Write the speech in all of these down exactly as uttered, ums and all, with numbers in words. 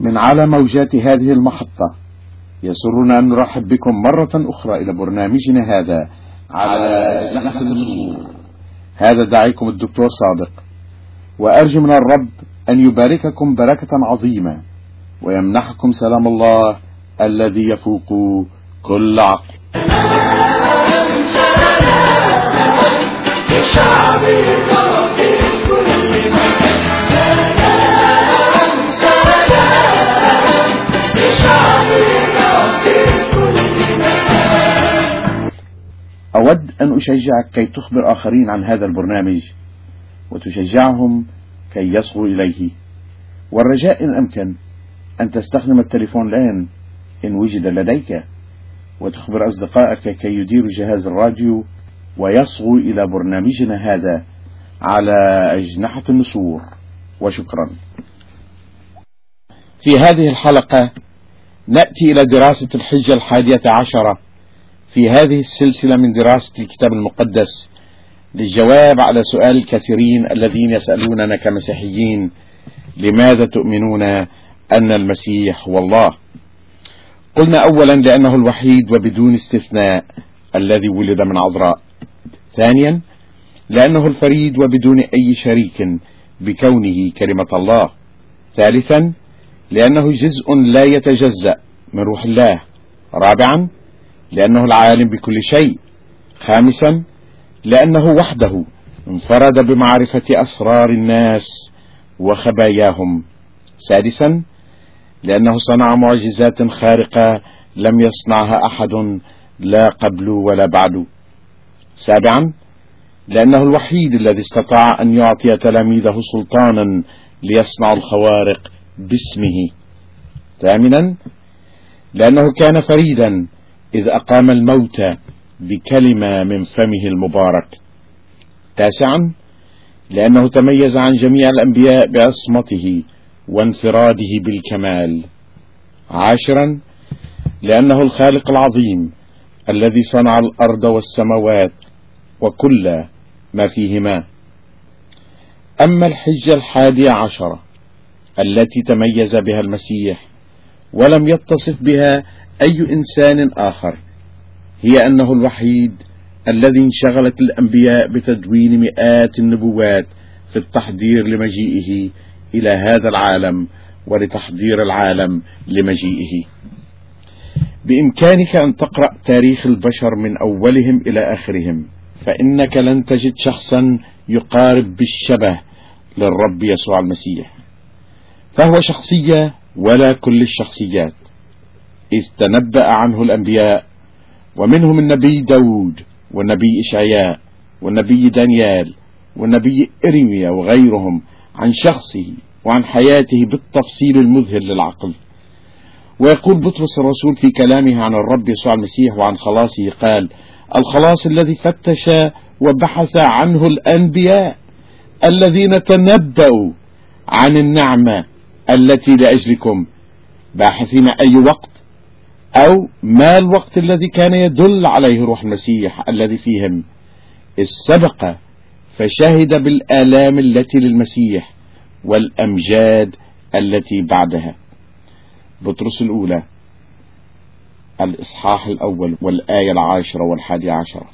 من على موجات هذه المحطة يسرنا أن نرحب بكم مرة أخرى إلى برنامجنا هذا على أجنحة النسور. هذا داعيكم الدكتور صادق، وأرجو من الرب أن يبارككم بركة عظيمة ويمنحكم سلام الله الذي يفوق كل عقل. أود أن أشجعك كي تخبر آخرين عن هذا البرنامج وتشجعهم كي يصغوا إليه، والرجاء إن أمكن أن تستخدم التليفون الآن إن وجد لديك، وتخبر أصدقائك كي يديروا جهاز الراديو ويصغوا إلى برنامجنا هذا على أجنحة النسور. وشكرا. في هذه الحلقة نأتي إلى دراسة الحجة الحادية عشرة في هذه السلسلة من دراسة الكتاب المقدس، للجواب على سؤال الكثيرين الذين يسألوننا كمسيحيين: لماذا تؤمنون أن المسيح هو الله؟ قلنا أولا لأنه الوحيد وبدون استثناء الذي ولد من عذراء. ثانيا لأنه الفريد وبدون أي شريك بكونه كلمة الله. ثالثا لأنه جزء لا يتجزأ من روح الله. رابعا لأنه العالم بكل شيء. خامسا لأنه وحده انفرد بمعرفة أسرار الناس وخباياهم. سادسا لأنه صنع معجزات خارقة لم يصنعها أحد لا قبل ولا بعد. سابعا لأنه الوحيد الذي استطاع أن يعطي تلاميذه سلطانا ليصنعوا الخوارق باسمه. ثامنا لأنه كان فريدا إذ أقام الموتى بكلمة من فمه المبارك. تاسعا لأنه تميز عن جميع الأنبياء بعصمته وانفراده بالكمال. عاشرا لأنه الخالق العظيم الذي صنع الأرض والسماوات وكل ما فيهما. أما الحجة الحادية عشرة التي تميز بها المسيح ولم يتصف بها أي إنسان آخر، هي أنه الوحيد الذي انشغلت الأنبياء بتدوين مئات النبوات في التحضير لمجيئه إلى هذا العالم ولتحضير العالم لمجيئه. بإمكانك أن تقرأ تاريخ البشر من أولهم إلى آخرهم، فإنك لن تجد شخصا يقارب بالشبه للرب يسوع المسيح، فهو شخصية ولا كل الشخصيات، إذ تنبأ عنه الأنبياء، ومنهم النبي داود والنبي إشعياء والنبي دانيال والنبي إرميا وغيرهم عن شخصه وعن حياته بالتفصيل المذهل للعقل. ويقول بطرس الرسول في كلامه عن الرب يسوع المسيح وعن خلاصه قال: الخلاص الذي فتش وبحث عنه الأنبياء الذين تنبأوا عن النعمة التي لأجلكم، باحثين أي وقت أو ما الوقت الذي كان يدل عليه روح المسيح الذي فيهم، إذ سبق فشهد بالآلام التي للمسيح والأمجاد التي بعدها. بطرس الأولى الإصحاح الأول والآية العاشرة والحادية عشرة.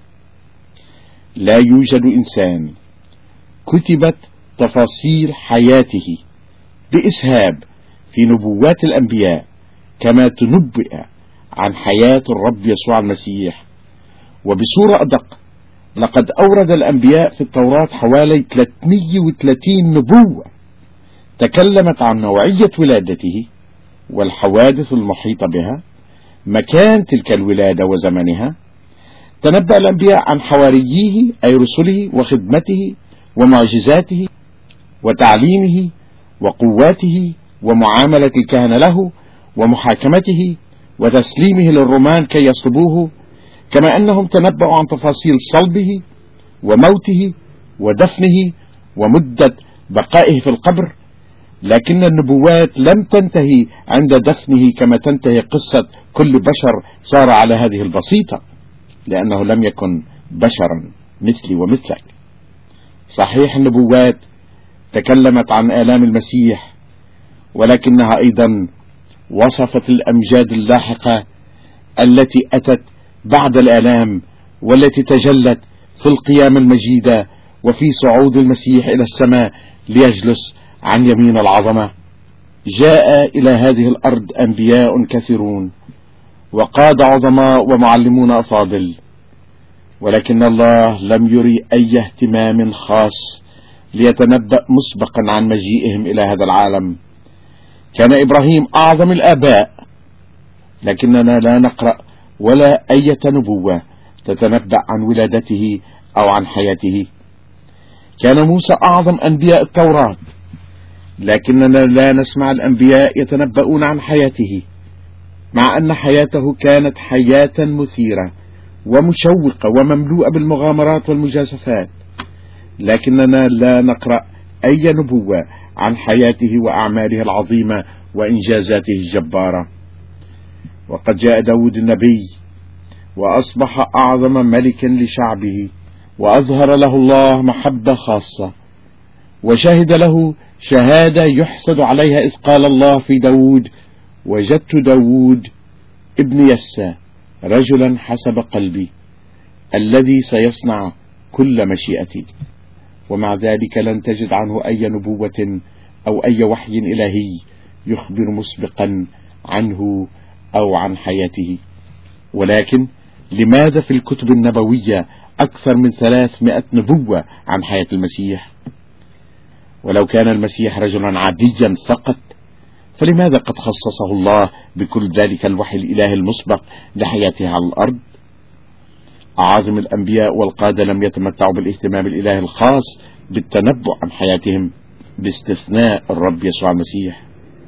لا يوجد إنسان كتبت تفاصيل حياته بإسهاب في نبوات الأنبياء كما تنبئ عن حياة الرب يسوع المسيح. وبصورة أدق، لقد أورد الأنبياء في التوراة حوالي ثلاثمئة وثلاثين نبوة تكلمت عن نوعية ولادته والحوادث المحيطة بها، مكان تلك الولادة وزمنها. تنبأ الأنبياء عن حوارييه أي رسله وخدمته ومعجزاته وتعليمه وقواته ومعاملة الكهنة له ومحاكمته وتسليمه للرومان كي يصلبوه، كما أنهم تنبأوا عن تفاصيل صلبه وموته ودفنه ومدة بقائه في القبر. لكن النبوات لم تنتهي عند دفنه كما تنتهي قصة كل بشر صار على هذه البسيطة، لأنه لم يكن بشرا مثلي ومثلك. صحيح النبوات تكلمت عن آلام المسيح، ولكنها أيضا وصفت الأمجاد اللاحقة التي أتت بعد الآلام، والتي تجلت في القيامة المجيدة وفي صعود المسيح إلى السماء ليجلس عن يمين العظمة. جاء إلى هذه الأرض أنبياء كثيرون وقاد عظماء ومعلمون أفاضل، ولكن الله لم يري أي اهتمام خاص ليتنبأ مسبقا عن مجيئهم إلى هذا العالم. كان إبراهيم أعظم الآباء، لكننا لا نقرأ ولا أي نبوة تتنبأ عن ولادته أو عن حياته. كان موسى أعظم أنبياء التوراة، لكننا لا نسمع الأنبياء يتنبؤون عن حياته، مع أن حياته كانت حياة مثيرة ومشوقة ومملوءة بالمغامرات والمجازفات، لكننا لا نقرأ أي نبوة عن حياته وأعماله العظيمة وإنجازاته الجبارة. وقد جاء داود النبي وأصبح أعظم ملك لشعبه، وأظهر له الله محبة خاصة، وشهد له شهادة يحسد عليها، إذ قال الله في داود: وجدت داود ابن يسى رجلا حسب قلبي الذي سيصنع كل مشيئتي. ومع ذلك لن تجد عنه أي نبوة أو أي وحي إلهي يخبر مسبقا عنه أو عن حياته. ولكن لماذا في الكتب النبوية أكثر من ثلاثمائة نبوة عن حياة المسيح؟ ولو كان المسيح رجلا عاديا فقط، فلماذا قد خصصه الله بكل ذلك الوحي الإلهي المسبق لحياته على الأرض؟ أعاظم الأنبياء والقادة لم يتمتعوا بالاهتمام الإلهي الخاص بالتنبؤ عن حياتهم باستثناء الرب يسوع المسيح.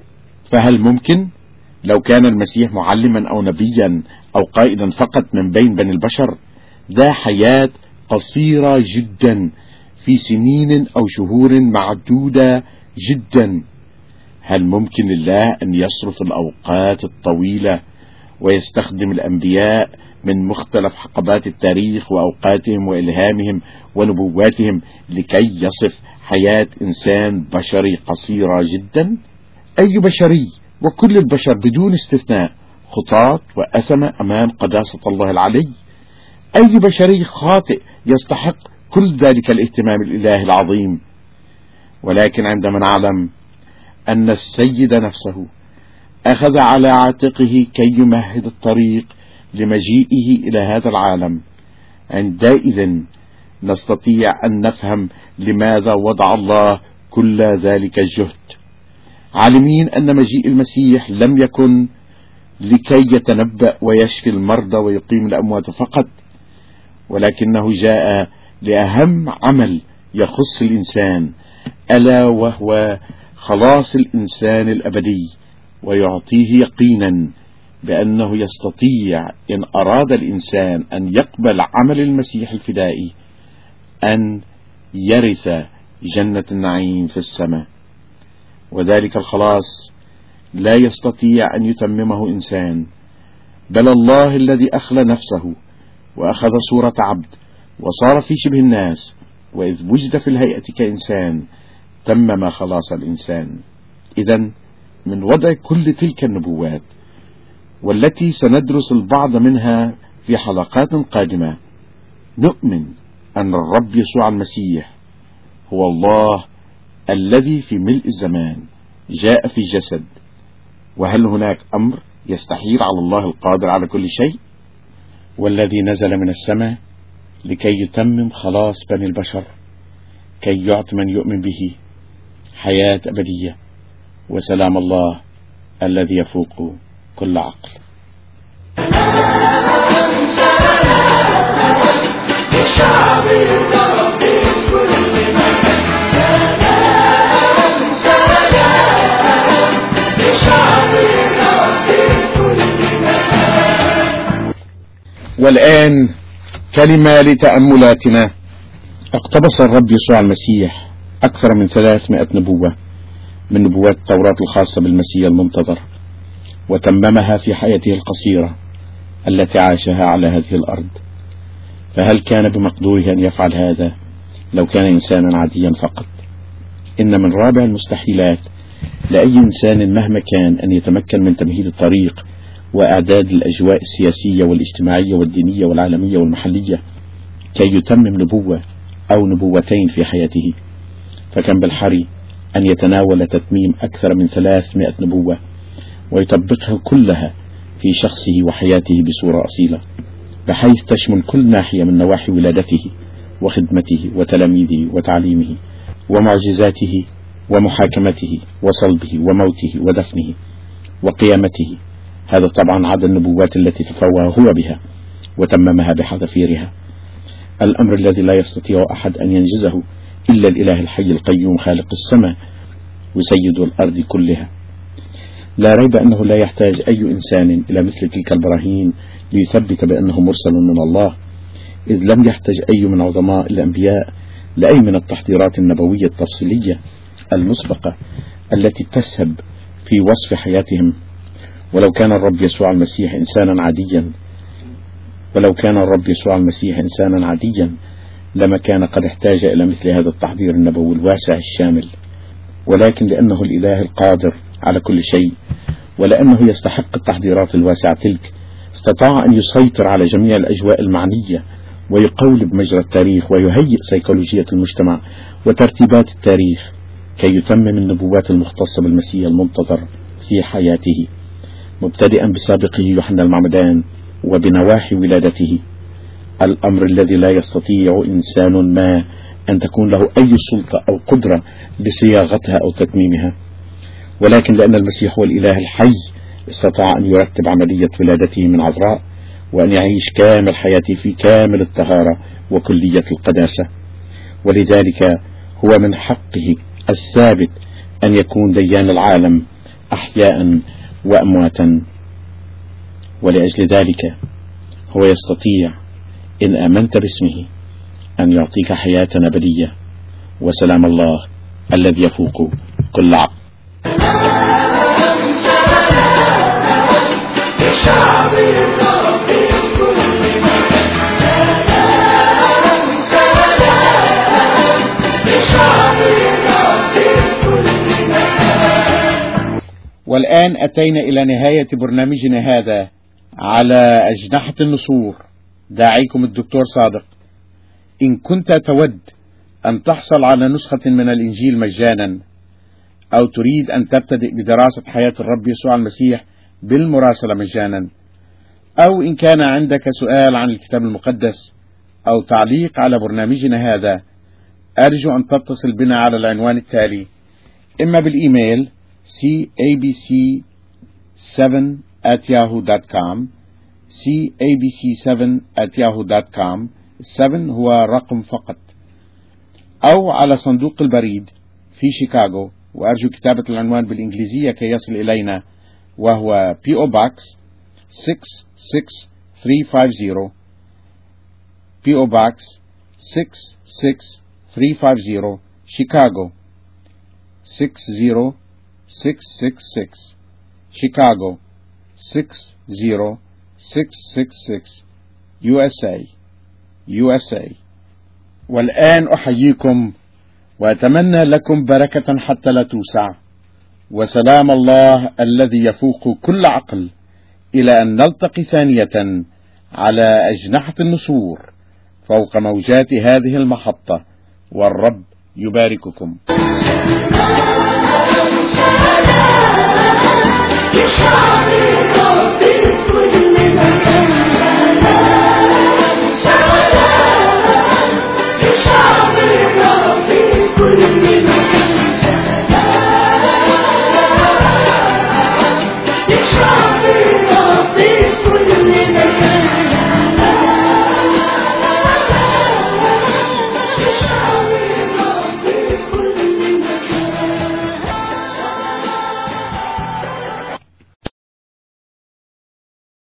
فهل ممكن لو كان المسيح معلما أو نبيا أو قائدا فقط من بين بني البشر ذا حياة قصيرة جدا في سنين أو شهور معدودة جدا، هل ممكن لله أن يصرف الأوقات الطويلة ويستخدم الأنبياء من مختلف حقبات التاريخ وأوقاتهم وإلهامهم ونبواتهم لكي يصف حياة إنسان بشري قصيرة جدا؟ أي بشري وكل البشر بدون استثناء خطاة وأثمة أمام قداسة الله العلي. أي بشري خاطئ يستحق كل ذلك الاهتمام الإلهي العظيم. ولكن عندما نعلم أن السيد نفسه أخذ على عاتقه كي يمهد الطريق لمجيئه إلى هذا العالم، عندئذ نستطيع أن نفهم لماذا وضع الله كل ذلك الجهد، عالمين أن مجيء المسيح لم يكن لكي يتنبأ ويشفي المرضى ويقيم الأموات فقط، ولكنه جاء لأهم عمل يخص الإنسان، ألا وهو خلاص الإنسان الأبدي، ويعطيه يقينا بأنه يستطيع إن أراد الإنسان أن يقبل عمل المسيح الفدائي أن يرث جنة النعيم في السماء. وذلك الخلاص لا يستطيع أن يتممه إنسان، بل الله الذي أخلى نفسه وأخذ صورة عبد وصار في شبه الناس، وإذ وجد في الهيئة كإنسان تمم خلاص الإنسان. إذن من وضع كل تلك النبوات والتي سندرس البعض منها في حلقات قادمة، نؤمن أن الرب يسوع المسيح هو الله الذي في ملء الزمان جاء في جسد. وهل هناك أمر يستحيل على الله القادر على كل شيء؟ والذي نزل من السماء لكي يتمم خلاص بني البشر، كي يعطي من يؤمن به حياة أبدية وسلام الله الذي يفوق كل عقل. والآن كلمة لتأملاتنا. اقتبس الرب يسوع المسيح أكثر من ثلاثمائة نبوة من نبوات التوراة الخاصة بالمسيح المنتظر، وتممها في حياته القصيرة التي عاشها على هذه الأرض. فهل كان بمقدوره أن يفعل هذا لو كان إنسانا عاديا فقط؟ إن من رابع المستحيلات لأي إنسان مهما كان أن يتمكن من تمهيد الطريق وإعداد الأجواء السياسية والاجتماعية والدينية والعالمية والمحلية كي يتمم نبوة أو نبوتين في حياته، فكان بالحري أن يتناول تتميم أكثر من ثلاثمائة نبوة ويطبقها كلها في شخصه وحياته بصورة أصيلة، بحيث تشمل كل ناحية من نواحي ولادته وخدمته وتلاميذه وتعليمه ومعجزاته ومحاكمته وصلبه وموته ودفنه وقيامته. هذا طبعا عدا النبوات التي تفوه هو بها وتممها بحذافيرها، الأمر الذي لا يستطيع أحد أن ينجزه إلا الإله الحي القيوم خالق السماء وسيد الأرض كلها. لا ريب أنه لا يحتاج أي إنسان إلى مثل تلك البراهين ليثبت بأنه مرسل من الله، إذ لم يحتاج أي من عظماء الأنبياء لأي من التحضيرات النبوية التفصيلية المسبقة التي تسهب في وصف حياتهم. ولو كان الرب يسوع المسيح إنسانا عاديا ولو كان الرب يسوع المسيح إنسانا عاديا لما كان قد احتاج إلى مثل هذا التحضير النبوي الواسع الشامل، ولكن لأنه الإله القادر على كل شيء ولأنه يستحق التحضيرات الواسعة تلك، استطاع أن يسيطر على جميع الأجواء المعنية ويقولب مجرى التاريخ ويهيئ سيكولوجية المجتمع وترتيبات التاريخ كي يتمم النبوات المختصة بالمسيح المنتظر في حياته، مبتدئا بسابقه يوحنا المعمدان وبنواحي ولادته، الأمر الذي لا يستطيع إنسان ما أن تكون له أي سلطة أو قدرة بصياغتها أو تتميمها. ولكن لأن المسيح هو الإله الحي استطاع أن يرتب عملية ولادته من عذراء وأن يعيش كامل حياته في كامل الطهارة وكلية القداسة، ولذلك هو من حقه الثابت أن يكون ديان العالم أحياء وأمواتا. ولأجل ذلك هو يستطيع إن آمنت باسمه أن يعطيك حياة أبدية وسلام الله الذي يفوق كل عقل. والآن أتينا إلى نهاية برنامجنا هذا على أجنحة النسور. داعيكم الدكتور صادق. إن كنت تود أن تحصل على نسخة من الإنجيل مجانا، أو تريد أن تبتدئ بدراسة حياة الرب يسوع المسيح بالمراسلة مجانا، أو إن كان عندك سؤال عن الكتاب المقدس أو تعليق على برنامجنا هذا، أرجو أن تتصل بنا على العنوان التالي: إما بالإيميل سي إيه بي سي سفن آت ياهو دوت كوم سي إيه بي سي سفن آت ياهو دوت كوم، سفن هو رقم فقط، أو على صندوق البريد في شيكاغو، وأرجو كتابة العنوان بالإنجليزية كي يصل إلينا، وهو بي أو Box ستة ستة ثلاثة خمسين بي أو Box ستة ستة ثلاثة خمسين شيكاغو ستة صفر ستة ستة ستة شيكاغو ستة صفر ستة ستة ستة يو إس إيه يو إس إيه. والآن أحييكم وأتمنى لكم بركة حتى لا توسع، وسلام الله الذي يفوق كل عقل، إلى أن نلتقي ثانية على أجنحة النسور فوق موجات هذه المحطة، والرب يبارككم.